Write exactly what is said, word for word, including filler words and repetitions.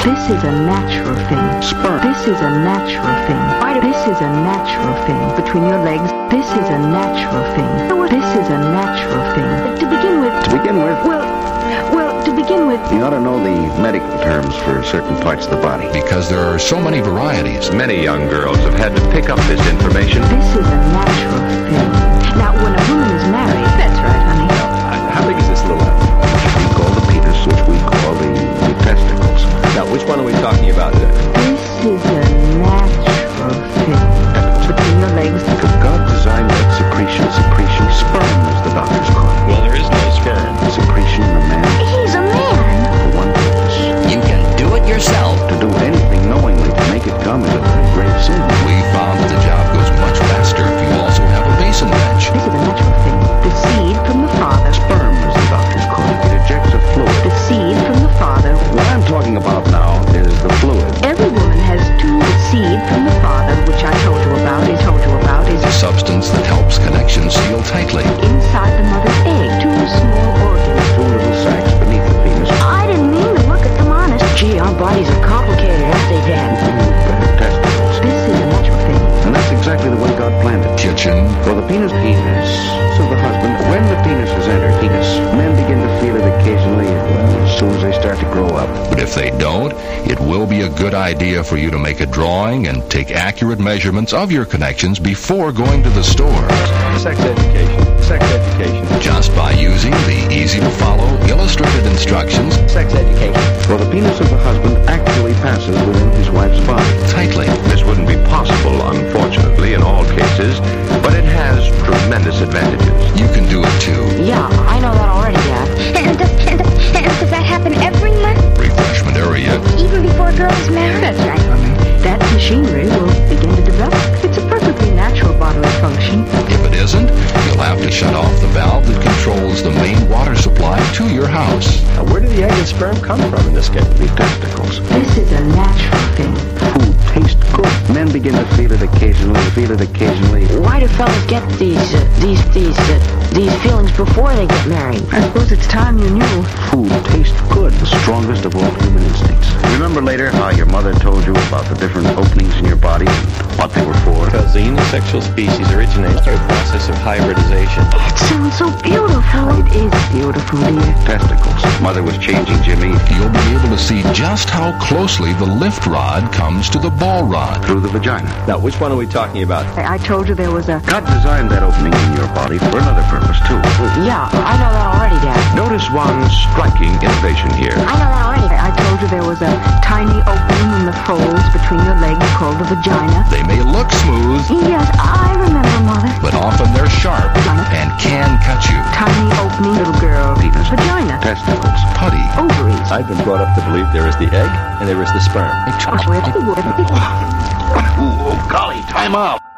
This is a natural thing. Sperm. This is a natural thing. This is a natural thing. Between your legs. This is a natural thing. This is a natural thing. To begin with. To begin with. Well, well, to begin with. You ought to know the medical terms for certain parts of the body. Because there are so many varieties. Many young girls have had to pick up this information. This is a natural thing. Now, when a woman is married, that's right, honey. Now, how big is this little one? We call the penis, which we call the, the testicles. Now, which one are we talking about? This is a natural thing. Between your legs. Because God designed that secretion, secretion, sperm, as the doctors call it. Well, there is no sperm. Secretion in a man. He's a man. For one purpose. You can do it yourself. To do anything knowingly to make it come is a very grave sin. We found that the job goes much faster if you also have a basin wrench. This is a natural thing. The seed from the father. Sperm, as the doctors call it. It ejects a fluid. The seed from the father. What I'm talking about now is the fluid. Every woman has two. The seed from the father, which I told you about, I told you about, is The substance that helps connections seal tightly. inside the mother's egg. Two small organs. Two little sacs beneath the penis. I didn't mean to look at them honest. Gee, our bodies are complicated, aren't they, Dad? Mm, testicles. This is a natural thing. And that's exactly the way God planned it. Kitchen. For the penis, penis of the husband, when the penis has entered penis, men begin to feel it occasionally, well, as soon as they start to grow up. But if they don't, it will be a good idea for you to make a drawing and take accurate measurements of your connections before going to the stores. Sex education. Sex education. Just by using the easy-to-follow illustrated instructions Sex education. For the penis of the husband actually passes within his wife's body. tightly. This wouldn't be possible, unfortunately, in all cases, but it has tremendous advantages. You can do it too. Yeah, I know that already, Dad. And does, and, does, and does that happen every month? Refreshment area. Even before a girl is married? That's right, honey. That machinery will begin to develop. It's a perfectly natural bodily function. If it isn't, you'll have to shut off the valve that controls the main water supply to your house. Now, where do the egg and sperm come from in this case? The testicles. This is a natural thing. Food tastes good. Men begin to feel it occasionally, feel it occasionally. Why do fellas get these, uh, these, these, uh, these feelings before they get married? I suppose it's time you knew. Food tastes good, the strongest of all human instincts. Remember later how your mother told you about the different openings in your body and what they were for? Because the unisexual species originates through a process of hybridization. It sounds so beautiful. It is beautiful, dear. Testicles. Mother was changing Jimmy You'll be able to see just how closely the lift rod comes to the ball rod. through the vagina. Now, which one are we talking about? I, I told you there was a... God designed that opening in your body for another purpose, too. Yeah, I know that already, Dad. Notice one striking innovation here. I know that already. I, I told you there was a tiny opening in the folds between your legs called the vagina. They may look smooth, Yes, I remember, Mother. but often they're sharp and can cut you. Tiny opening, little girl. Penis. Vagina. Testicles. Putty. Ovaries. I've been brought up to believe there is the egg and there is the sperm. Ooh, oh, golly, time out.